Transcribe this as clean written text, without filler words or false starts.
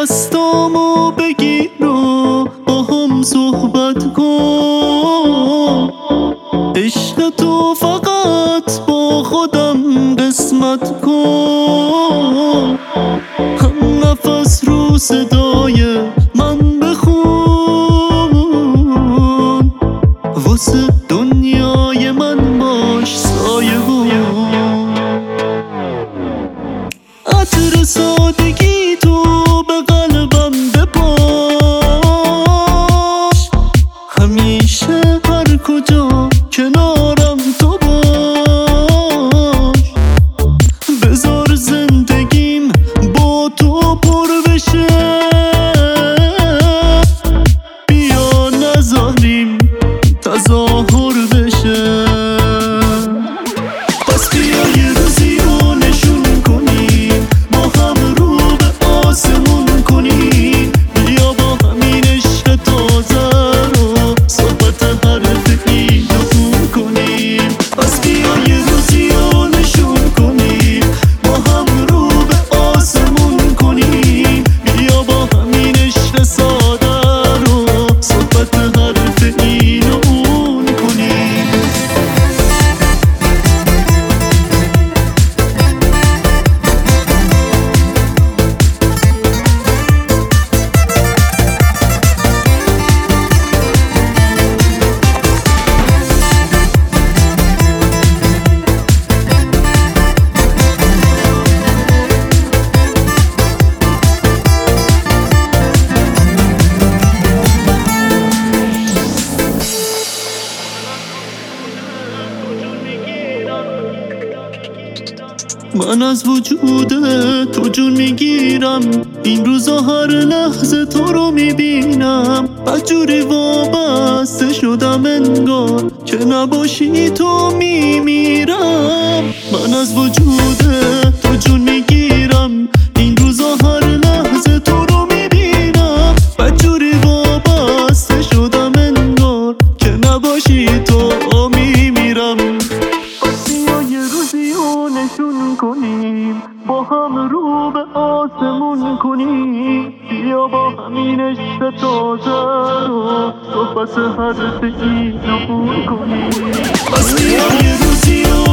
دستامو بگیر و با هم صحبت کن. عشق تو فقط با خودم قسمت کن. هم نفس رو صدای من بخون، واسه دنیای من باش سایه بود. عطر سادگی تو به قلبم بپاش، همیشه هر کجا کنارم تو باش. بذار زندگیم با تو پر بشه، بیا نذاریم تظاهر بشه. پس بیا یه روزی رو نشون کنیم، با هم رو به آسمون کنیم. بیا با همین عشق تازه رو صحبت حرف این و اون کنیم. پس بیا یه روزی رو نشون کنیم، با هم رو به آسمون کنیم. بیا با همین عشق ساده رو صحبت حرف این و اون کنیم. من از وجود تو جون میگیرم، این روزا هر لحظه تو رو میبینم. بدجوری وابسته شدم انگار که نباشی تو میمیرم. من از وجود تو جون میگیرم، این روزا هر لحظه تو رو میبینم. بدجوری وابسته شدم انگار که نباشی تو میمیرم. یه روزی رو نشون کنیم، با هم رو به آسمون کنیم. بیا با همین عشق تازه رو صحبت حرف این و اون کنیم. بس بیا یه روزی رو